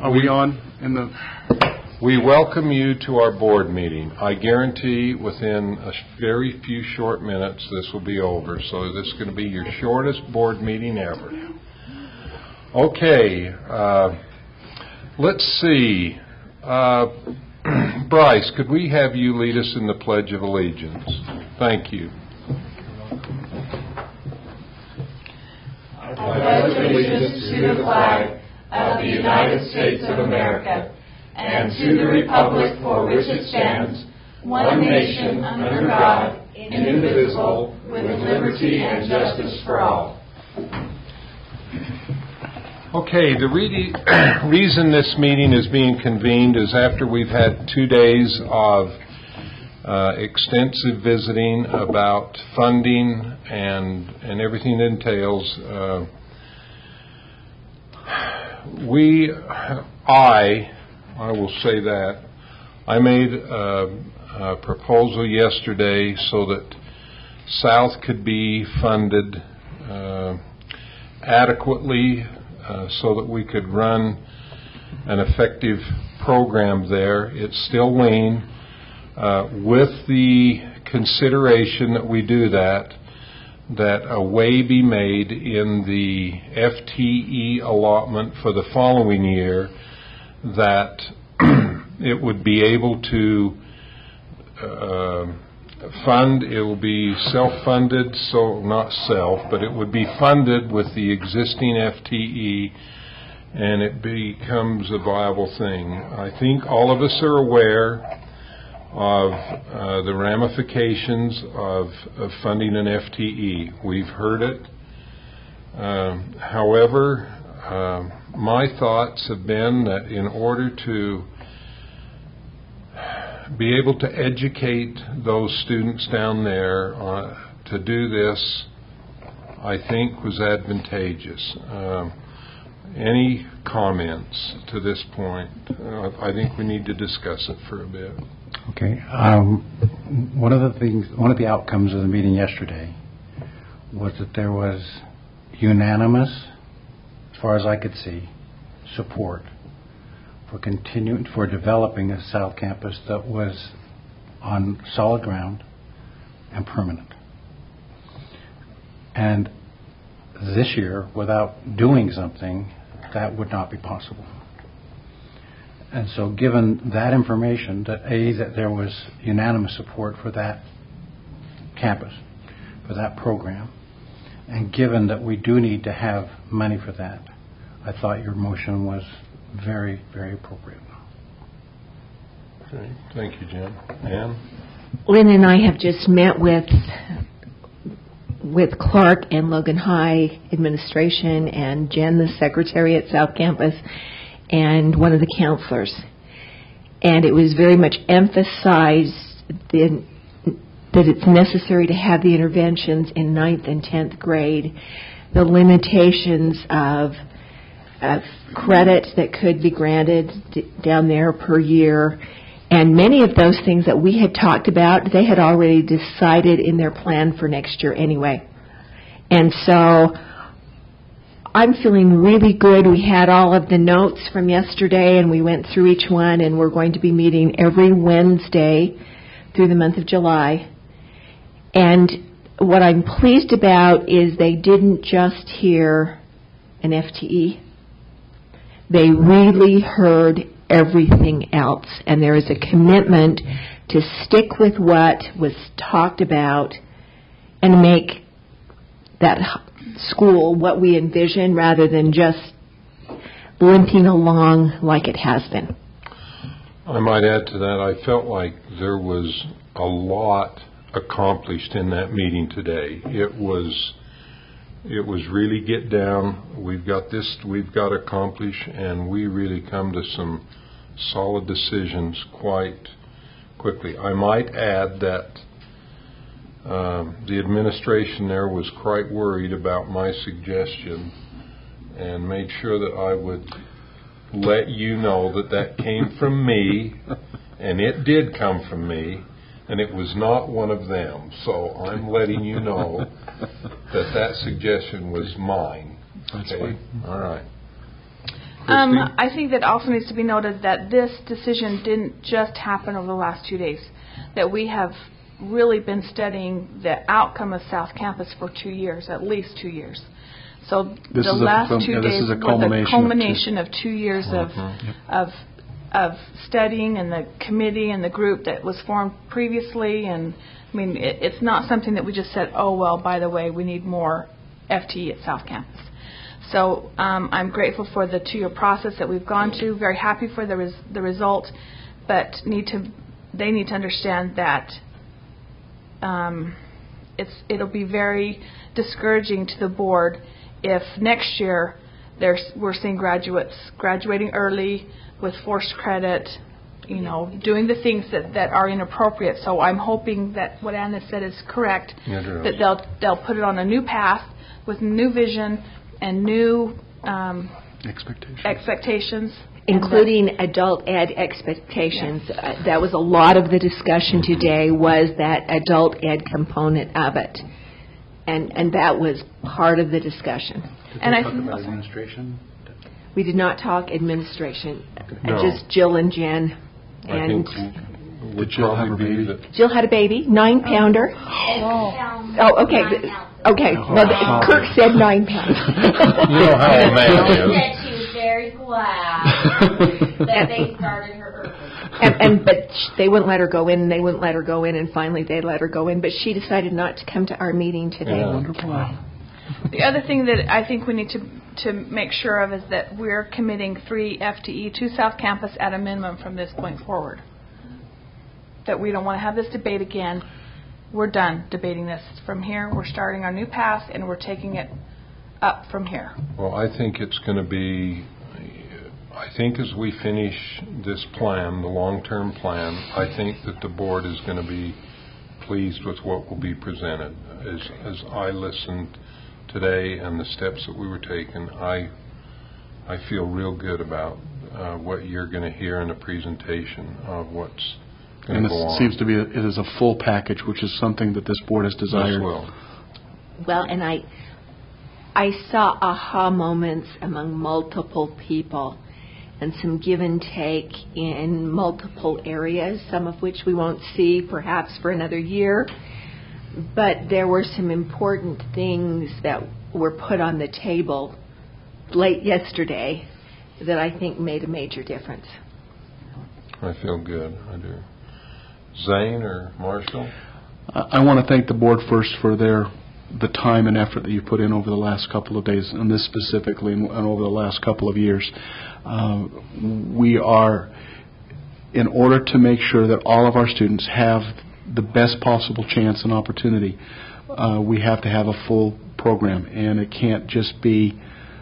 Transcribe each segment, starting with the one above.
Are we on in the... We welcome you to our board meeting. I guarantee within a very few short minutes this will be over, so this is going to be your shortest board meeting ever. Okay, let's see. Bryce, could we have you lead us in the Pledge of Allegiance? Thank you. I pledge allegiance to the flag of the United States of America and to the republic for which it stands, one nation under God, indivisible, with liberty and justice for all. Okay, the reason this meeting is being convened is after we've had 2 days of extensive visiting about funding and everything it entails. I will say that I made a proposal yesterday so that South could be funded adequately so that we could run an effective program there. It's still lean. With the consideration that we do that a way be made in the FTE allotment for the following year that it would be able to fund. It will be self-funded, so not self, but it would be funded with the existing FTE, and it becomes a viable thing. I think all of us are aware of the ramifications of funding an FTE. We've heard it. However, my thoughts have been that in order to be able to educate those students down there to do this, I think was advantageous. Any comments to this point? I think we need to discuss it for a bit. Okay. One of the outcomes of the meeting yesterday was that there was unanimous, as far as I could see, support for developing a South Campus that was on solid ground and permanent. And this year, without doing something, that would not be possible. And so given that information, that there was unanimous support for that campus, for that program, and given that we do need to have money for that, I thought your motion was very, very appropriate. Okay. Thank you, Jim. Ann? Lynn and I have just met with Clark and Logan High administration and Jen, the secretary at South Campus, and one of the counselors. And it was very much emphasized that it's necessary to have the interventions in 9th and 10th grade, the limitations of credit that could be granted down there per year. And many of those things that we had talked about, they had already decided in their plan for next year anyway. And so I'm feeling really good. We had all of the notes from yesterday, and we went through each one, and we're going to be meeting every Wednesday through the month of July. And what I'm pleased about is they didn't just hear an FTE. They really heard everything else, and there is a commitment to stick with what was talked about and make that school what we envision rather than just limping along like it has been. I might add to that, I felt like there was a lot accomplished in that meeting today. It was really get down, we've got this, we've got to accomplish, and we really come to some solid decisions quite quickly. I might add that the administration there was quite worried about my suggestion and made sure that I would let you know that came from me, and it did come from me, and it was not one of them. So I'm letting you know that suggestion was mine. That's okay? fine. All right. Christine? I think that also needs to be noted that this decision didn't just happen over the last 2 days, that we have really been studying the outcome of South Campus for 2 years, at least 2 years. So This the is a last film- 2 yeah, this days is a were the culmination of two. culmination of 2 years of studying, and the committee and the group that was formed previously. And I mean, it's not something that we just said, oh, well, by the way, we need more FTE at South Campus. So I'm grateful for the 2-year process that we've gone to, very happy for the result, but they need to understand that it'll be very discouraging to the board if next year we're seeing graduates graduating early with forced credit, doing the things that are inappropriate. So I'm hoping that what Anna said is correct, that they'll put it on a new path with new vision and new expectations. Including adult ed expectations. Yes. That was a lot of the discussion today, was that adult ed component of it. And that was part of the discussion. And I talk think about administration? We did not talk administration, No. just Jill and Jen. I And think would probably be that. Jill had a baby, 9-pounder. Oh, okay. Okay. Well, Kirk said 9 pounds. You know how a man is. Said she was very glad that they started her early. But they wouldn't let her go in, and they wouldn't let her go in, and finally they let her go in. But she decided not to come to our meeting today. Yeah. Wonderful. the other thing that I think we need to make sure of is that we're committing 3 FTE to South Campus at a minimum from this point forward. That we don't want to have this debate again. We're done debating this. From here, we're starting our new path, and we're taking it up from here. Well, I think it's going to be, I think as we finish this plan, the long-term plan, I think that the board is going to be pleased with what will be presented. As I listened today and the steps that we were taking, I feel real good about what you're going to hear in the presentation of what's going And to go on. it seems to be, it is a full package, which is something that this board has desired. Yes, will. Well, and I saw aha moments among multiple people and some give and take in multiple areas, some of which we won't see perhaps for another year. But there were some important things that were put on the table late yesterday that I think made a major difference. I feel good. I do. Zane or Marshall? I want to thank the board first for the time and effort that you put in over the last couple of days, and this specifically, and over the last couple of years. We are, in order to make sure that all of our students have the best possible chance and opportunity, we have to have a full program, and it can't just be,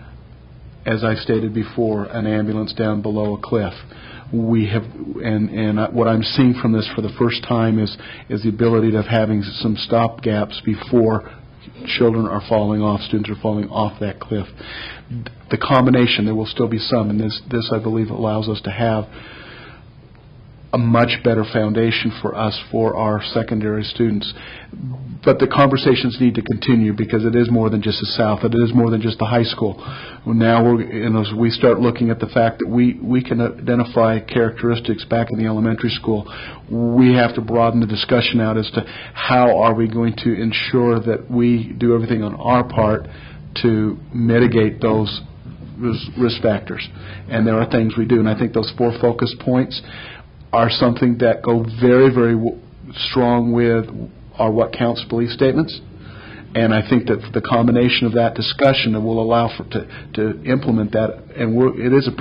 as I stated before, an ambulance down below a cliff. We have, and what I'm seeing from this for the first time is the ability of having some stop gaps before children are falling off, students are falling off that cliff. The combination, there will still be some, and this I believe allows us to have a much better foundation for us, for our secondary students. But the conversations need to continue, because it is more than just the South. It is more than just the high school. Now, as we start looking at the fact that we can identify characteristics back in the elementary school, we have to broaden the discussion out as to how are we going to ensure that we do everything on our part to mitigate those risk factors. And there are things we do, and I think those 4 focus points are something that go very, very strong with our what counts belief statements. And I think that the combination of that discussion that will allow to implement that, and it is a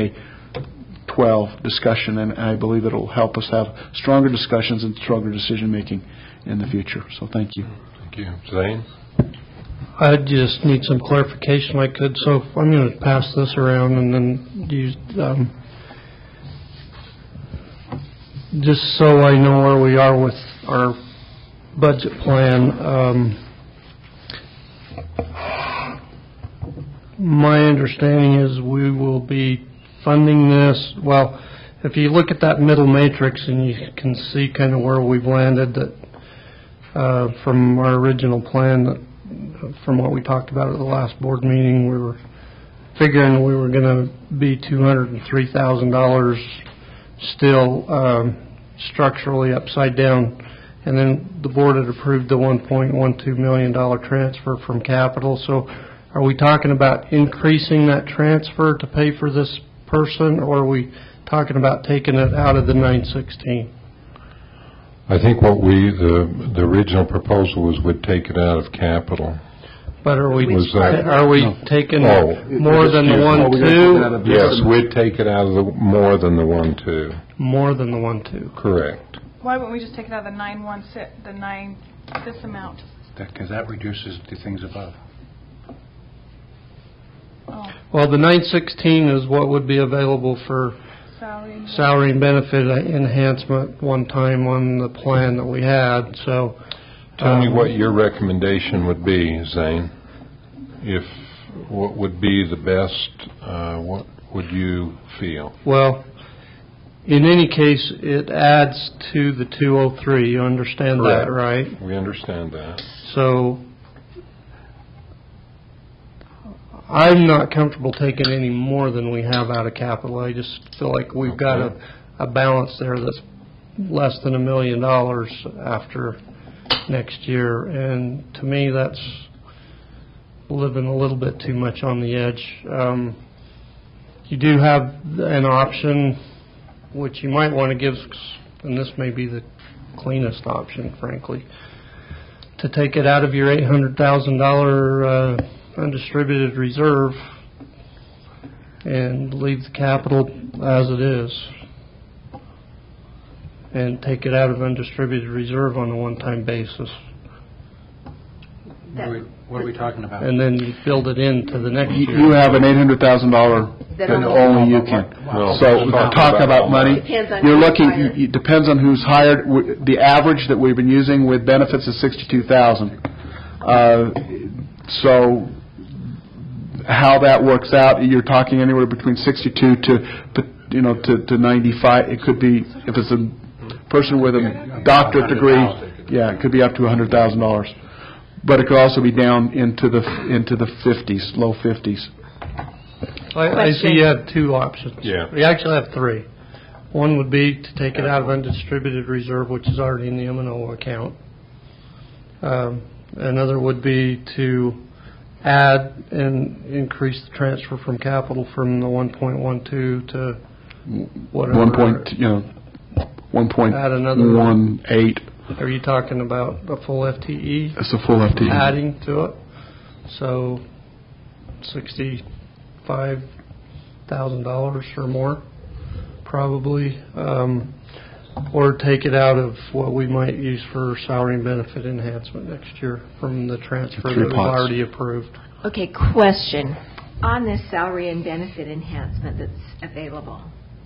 pre-K-12 discussion, and I believe it will help us have stronger discussions and stronger decision-making in the future. So thank you. Thank you. Zane? I just need some clarification I could. So I'm going to pass this around and then use... just so I know where we are with our budget plan, my understanding is we will be funding this. Well, if you look at that middle matrix and you can see kind of where we've landed, that from our original plan, from what we talked about at the last board meeting, we were figuring we were going to be $203,000 still structurally upside down. And then the board had approved the $1.12 million transfer from capital. So are we talking about increasing that transfer to pay for this person, or are we talking about taking it out of the 916? I think what the original proposal was we'd take it out of capital. But are we Was that- taking Oh. more than the 1.2? Yes, we'd take it out of the more than the 1.2. More than the 1.2. Correct. Why wouldn't we just take it out of the 916, this amount? Because that reduces the things above. Oh, Well, the 916 is what would be available for salary and benefit enhancement one time on the plan that we had. So, Tell me what your recommendation would be, Zane. What would be the best, what would you feel? well, in any case, it adds to the 203. You understand that, Correct. right? We understand that. So I'm not comfortable taking any more than we have out of capital. I just feel like we've got a balance there that's less than $1 million after next year. And to me, that's living a little bit too much on the edge. You do have an option, which you might want to give, and this may be the cleanest option, frankly, to take it out of your $800,000 undistributed reserve and leave the capital as it is, and take it out of undistributed reserve on a one-time basis. What are we talking about? And then you build it into the next year. You have an $800,000 that only you can. No. So to talk about money, Depends on you're who's looking, hired. it depends on who's hired. The average that we've been using with benefits is $62,000. So how that works out, you're talking anywhere between 62 to 95. It could be, if it's a person with a doctorate degree, yeah, it could be up to $100,000. But it could also be down into the 50s, low 50s. I see you have two options. Yeah. We actually have three. One would be to take it out of undistributed reserve, which is already in the M&O account. Another would be to add and increase the transfer from capital from the 1.12 to whatever. 1.18. Are you talking about a full FTE? That's a full FTE. Adding to it? So $65,000 or more, probably. Or take it out of what we might use for salary and benefit enhancement next year from the transfer that we've already approved. Okay, question. On this salary and benefit enhancement that's available,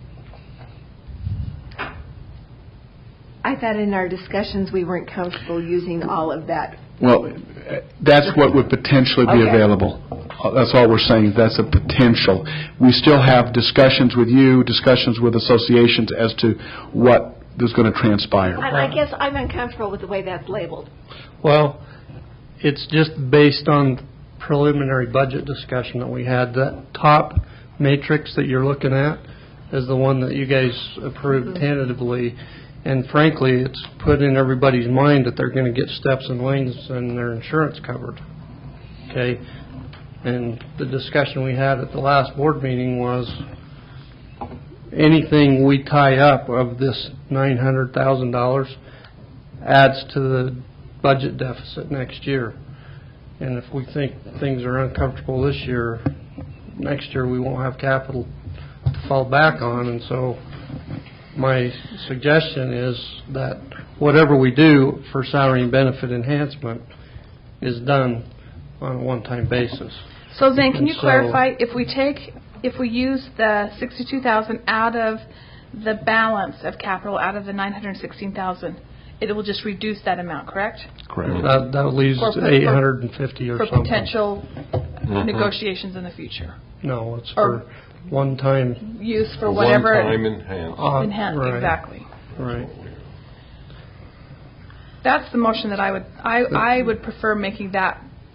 I thought in our discussions we weren't comfortable using all of that. Well, that's what would potentially be Okay. available. That's all we're saying. That's a potential. We still have discussions with you, discussions with associations as to what is going to transpire. And I guess I'm uncomfortable with the way that's labeled. Well, it's just based on preliminary budget discussion that we had. That top matrix that you're looking at is the one that you guys approved tentatively. And frankly, it's put in everybody's mind that they're going to get steps and lanes and their insurance covered. Okay? And the discussion we had at the last board meeting was anything we tie up of this $900,000 adds to the budget deficit next year. And if we think things are uncomfortable this year, next year we won't have capital to fall back on. And so my suggestion is that whatever we do for salary and benefit enhancement is done on a one-time basis. So Zane, can you And so- clarify, if we use the $62,000 out of the balance of capital, out of the $916,000, it will just reduce that amount, correct? Correct. That leaves For- for- 850 or For something. potential negotiations in the future. No, it's or- for one-time. Use for whatever. One-time enhancement. Enhance, Right, exactly. Right. That's the motion that I would prefer making that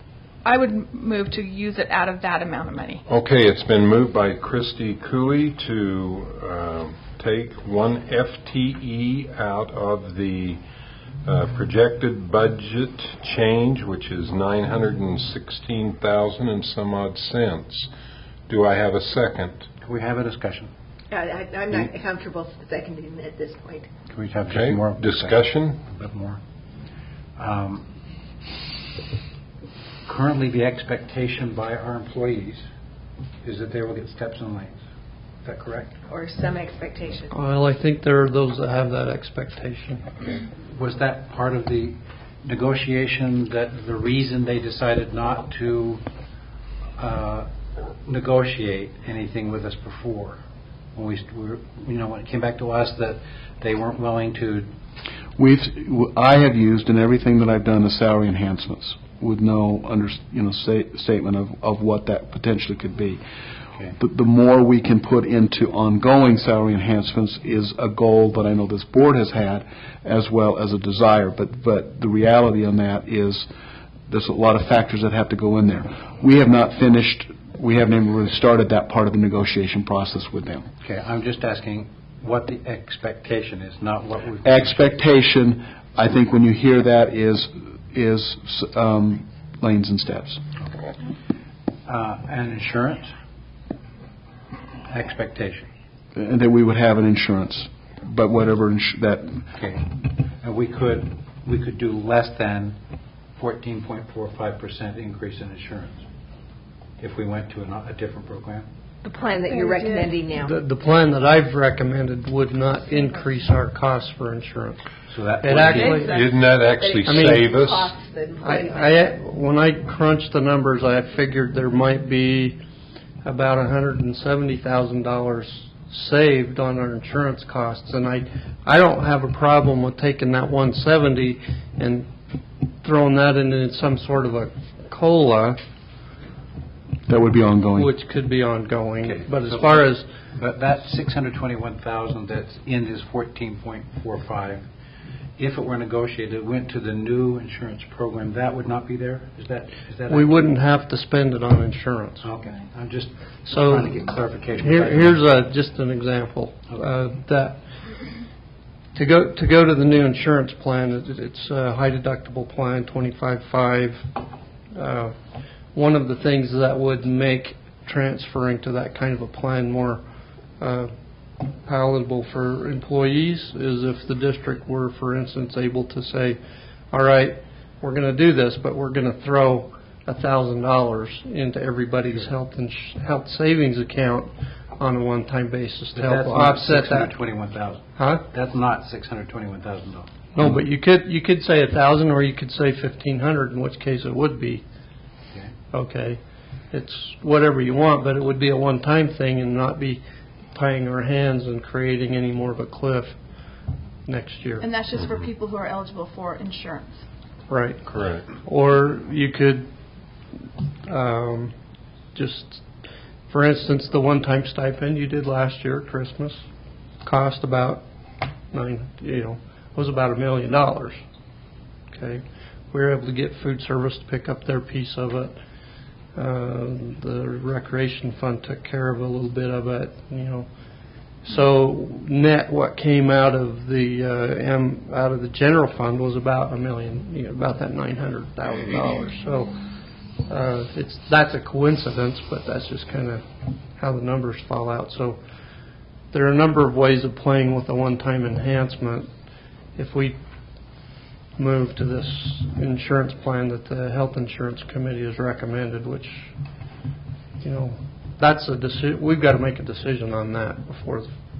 I would move to use it out of that amount of money. Okay, it's been moved by Christy Cooley to take one FTE out of the projected budget change, which is $916,000 and some odd cents. Do I have a second? Can we have a discussion? I'm not comfortable seconding at this point. Can we have Okay, just more discussion? A bit more. Currently, the expectation by our employees is that they will get steps and lanes. Is that correct? Or some expectation. Well, I think there are those that have that expectation. Was that part of the negotiation, that the reason they decided not to negotiate anything with us before? When when it came back to us that they weren't willing to... I have used in everything that I've done the salary enhancements with no statement of what that potentially could be. Okay. The more we can put into ongoing salary enhancements is a goal that I know this board has had, as well as a desire. But the reality on that is there's a lot of factors that have to go in there. We have not finished. We haven't even really started that part of the negotiation process with them. Okay, I'm just asking what the expectation is, not what we've... Expectation, I think when you hear that is lanes and steps. And insurance? Expectation. And that we would have an insurance, but whatever that... Okay. And we could do less than 14.45% increase in insurance if we went to a different program? The plan that you're recommending now. The plan that I've recommended would not increase our costs for insurance. So that It actually... Didn't that actually save us? When I crunched the numbers, I figured there might be about $170,000 saved on our insurance costs, and I don't have a problem with taking that 170 and throwing that into some sort of a COLA. That would be ongoing. Which could be ongoing. Okay. But as far as... But that $621,000 that's in his 14.45, if it were negotiated, went to the new insurance program, that would not be there? Is that we wouldn't have to spend it on insurance. Okay. I'm just So trying to get clarification. Here's just an example. That to go to the new insurance plan, it's a high deductible plan, 25.5. One of the things that would make transferring to that kind of a plan more palatable for employees is if the district were, for instance, able to say, all right, we're going to do this, but we're going to throw $1,000 into everybody's health savings account on a one-time basis to help offset that. $621,000. Huh? That's not $621,000. No, but you could say 1,000 or you could say 1,500, in which case it would be. Okay, it's whatever you want, but it would be a one-time thing and not be tying our hands and creating any more of a cliff next year. And that's just for people who are eligible for insurance. Right. Correct. Or you could just, for instance, the one-time stipend you did last year at Christmas cost about was about $1 million. Okay, we were able to get food service to pick up their piece of it. The recreation fund took care of a little bit of it, So net, what came out of the general fund was about $1 million, about that $900,000. So that's a coincidence, but that's just kind of how the numbers fall out. So there are a number of ways of playing with a one-time enhancement. If we move to this insurance plan that the Health Insurance Committee has recommended, which, that's a decision. We've got to make a decision on that before,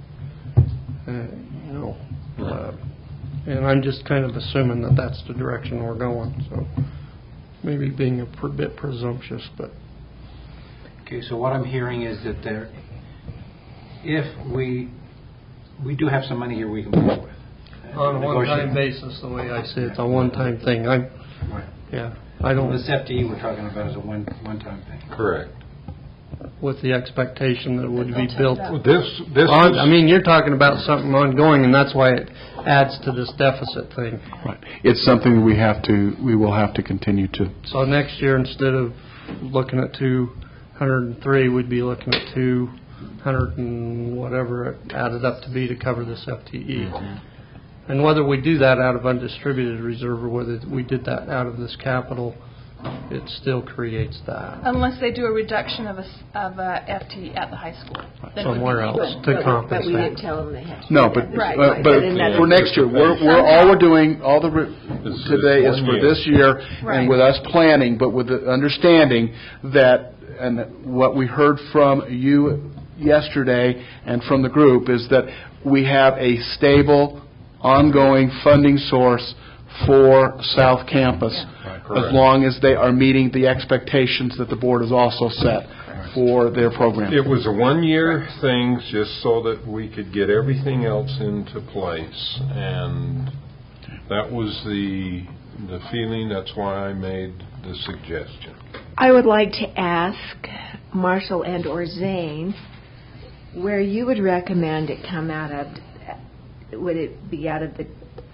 and I'm just kind of assuming that that's the direction we're going. So maybe being a bit presumptuous, but. Okay, so what I'm hearing is that if we do have some money here we can play with. On a one-time basis, the way I see it, it's a one-time thing. Right. I don't. This FTE we're talking about is a one-time thing. Correct. With the expectation that it would be built. You're talking about something ongoing, and that's why it adds to this deficit thing. Right. It's something we will have to continue to. So next year, instead of looking at 203, we'd be looking at 200 and whatever it added up to be to cover this FTE. And whether we do that out of undistributed reserve or whether we did that out of this capital, it still creates that. Unless they do a reduction of a FTE at the high school. Then it would be Somewhere else even. to But we compensate. didn't tell them they had to. No, do but, that. Right. but in that for next year, all we're doing, This is today is 1 for year. this year, Right. and with us planning, but with the understanding that, and what we heard from you yesterday and from the group, is that we have a stable, ongoing funding source for South Campus, as Correct. long as they are meeting the expectations that the board has also set for their program. It was a 1-year thing just so that we could get everything else into place. And that was the feeling. That's why I made the suggestion. I would like to ask Marshall and or Zane where you would recommend it come out of. Would it be out of the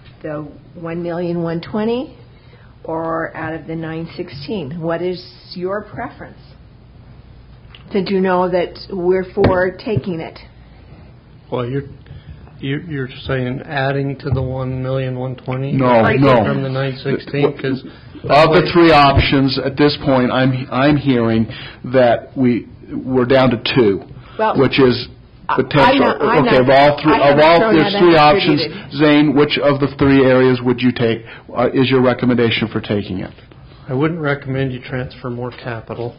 $1,120,000 or out of the 916? What is your preference? Did you know that we're for taking it? Well, you're saying adding to the 1,120,000? No, no. From the 916, because Of the three options, at this point, I'm hearing that we're down to two, Well, which is potential. I'm not- Okay, of all three, I haven't thrown there's out three options. undistributed. Zane, which of the three areas would you take, is your recommendation for taking it? I wouldn't recommend you transfer more capital.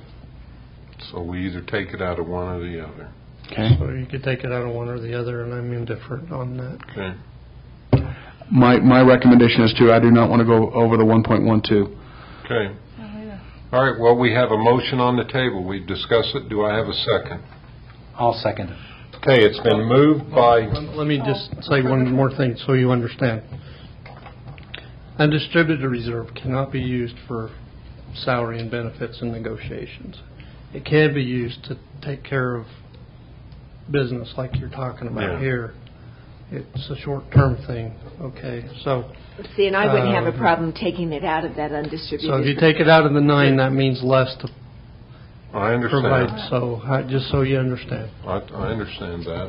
So we either take it out of one or the other. Okay? So you could take it out of one or the other, and I'm indifferent on that. Okay. My recommendation is two. I do not want to go over the 1.12. Okay. All right, well, we have a motion on the table. We've discussed it. Do I have a second? I'll second it. Okay, it's been moved by, Let me just say one more thing so you understand. Undistributed reserve cannot be used for salary and benefits and negotiations. It can be used to take care of business like you're talking about Yeah. here. It's a short-term thing, okay? So See, and I wouldn't have a problem taking it out of that if you undistributed. take it out of the 9, that means less to I provide. understand. So just so you understand. I understand that.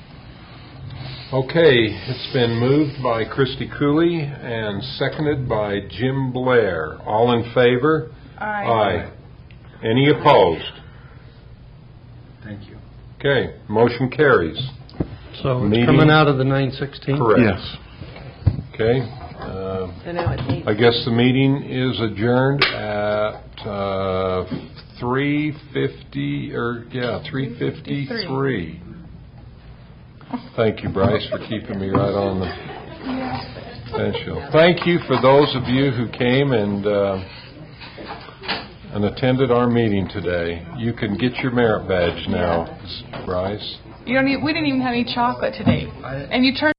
Okay, it's been moved by Christy Cooley and seconded by Jim Blair. All in favor? Aye. Any opposed? Thank you. Okay, motion carries. So Meeting- it's coming out of the 916? Correct. Yes. Okay. So now it's eight. I guess the meeting is adjourned at 3:53. Thank you, Bryce, for keeping me right on the potential. Thank you for those of you who came and attended our meeting today. You can get your merit badge now, Bryce. We didn't even have any chocolate today. And you turned